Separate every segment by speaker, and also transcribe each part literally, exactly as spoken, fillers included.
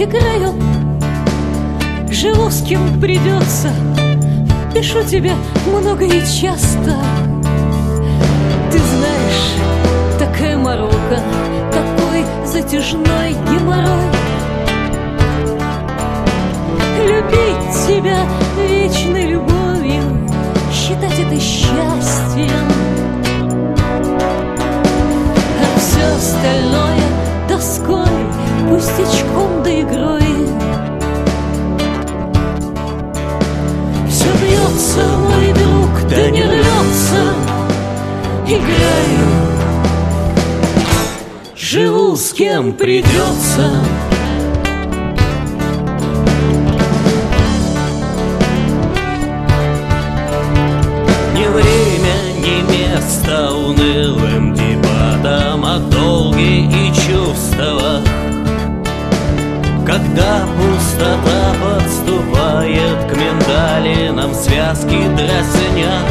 Speaker 1: Играю, живу с кем придется, пишу тебе много и часто. Ты знаешь, такая морока, такой затяжной геморрой. Любить тебя вечной любовью, считать это счастьем, а все остальное тоской, пустячком да игрой. Все бьется, мой друг, да не рвется. Играю, живу с кем придется.
Speaker 2: Ни время, ни место унылым дебатам о долге и чувствах. Когда пустота подступает к миндалинам, связки дразнят.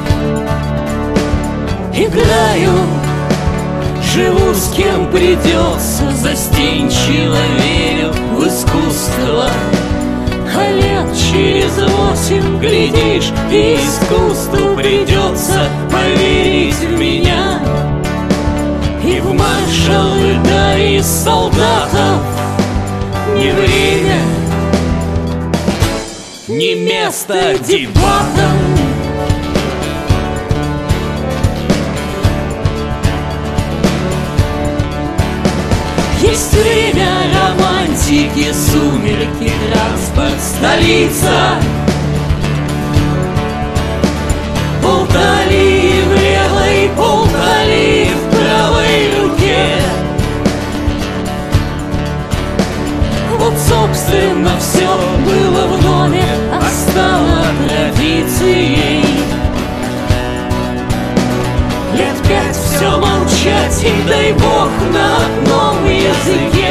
Speaker 1: Играю, живу с кем придется, застенчиво верю в искусство. А лет через восемь, глядишь, и искусству придется поверить в меня и в маршалы, да и солдатов. Ни время, ни место дебатам. Есть время романтики, сумерки, транспорт, столица. Полтали в левой, полтали в правой руке. Вот, собственно, все было в доме, а стало традицией. Лет пять все молчать, и дай бог на одном языке.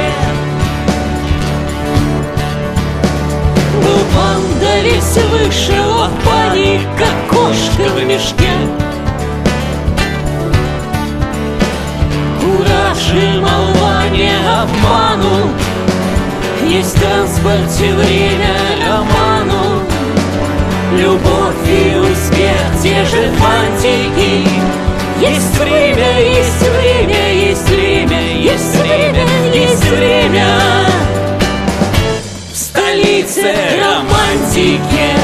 Speaker 1: Был панда весь вышел от пани, как кошка в мешке. Кураж и молва не обманут, есть в транспорте время роману. Любовь и успех, те же фантики. Есть время, есть время, есть время, есть время, есть время в столице романтики.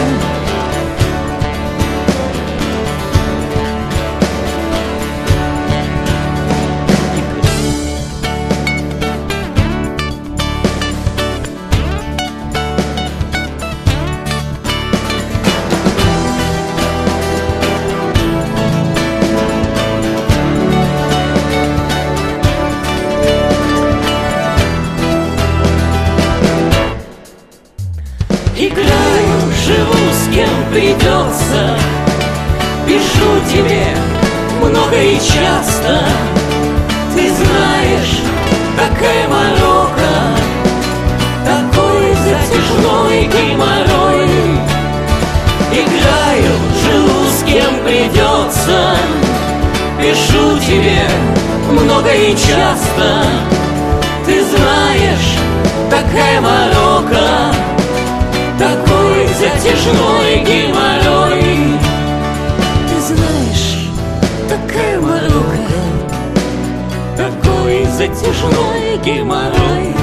Speaker 1: Играю, живу с кем придется, пишу тебе много и часто. Ты знаешь, такая морока, такой затяжной геморрой. Играю, живу с кем придется, пишу тебе много и часто. Ты знаешь, такая морока, такой затяжной геморрой. Ты знаешь, такая морока, такой затяжной геморрой.